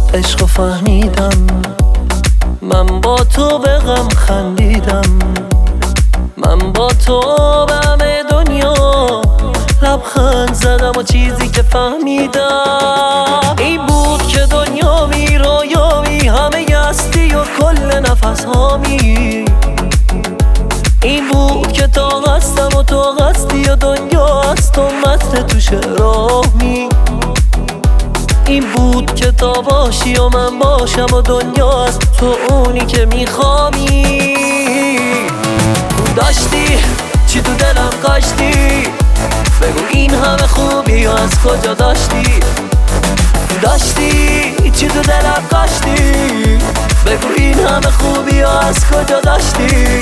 عشقو فهمیدم، من با تو به غم خندیدم، من با تو به همه دنیا لبخند زدم و چیزی که فهمیدم این بود که دنیا می رویامی، همه هستی و کل نفس هامی. این بود که تا هستم و تو هستی و دنیا از تو مست تو شعرامی. این بود که تا باشی و من باشم و دنیا از تو اونی که میخوامی. داشتی چی تو دلم کاشتی، بگو این همه خوبی و از کجا داشتی. داشتی چی تو دلم کاشتی، بگو این همه خوبی و از کجا داشتی.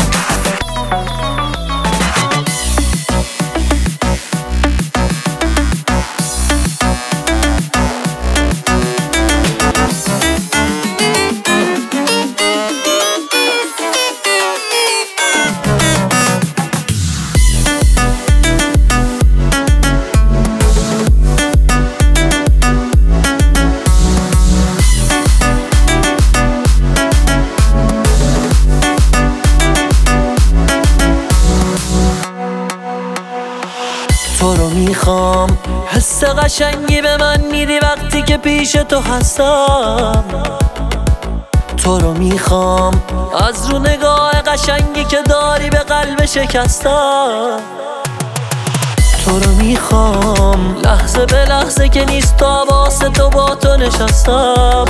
تو رو میخوام، حس قشنگی به من میدی وقتی که پیش تو هستم. تو رو میخوام از رو نگاه قشنگی که داری به قلب شکستم. تو رو میخوام لحظه به لحظه که نیست تا واسه تو با تو نشستم.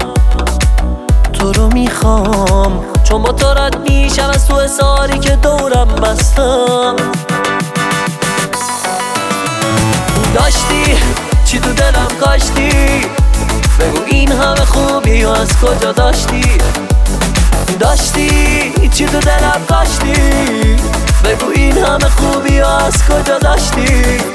تو رو میخوام چون با تو رد میشم از تو حساری که دورم بستم. داشتی چی تو دلم کاشتی، بگو این همه خوبی و از کجا داشتی. داشتی چی تو دلم کاشتی، بگو این همه خوبی و از کجا داشتی.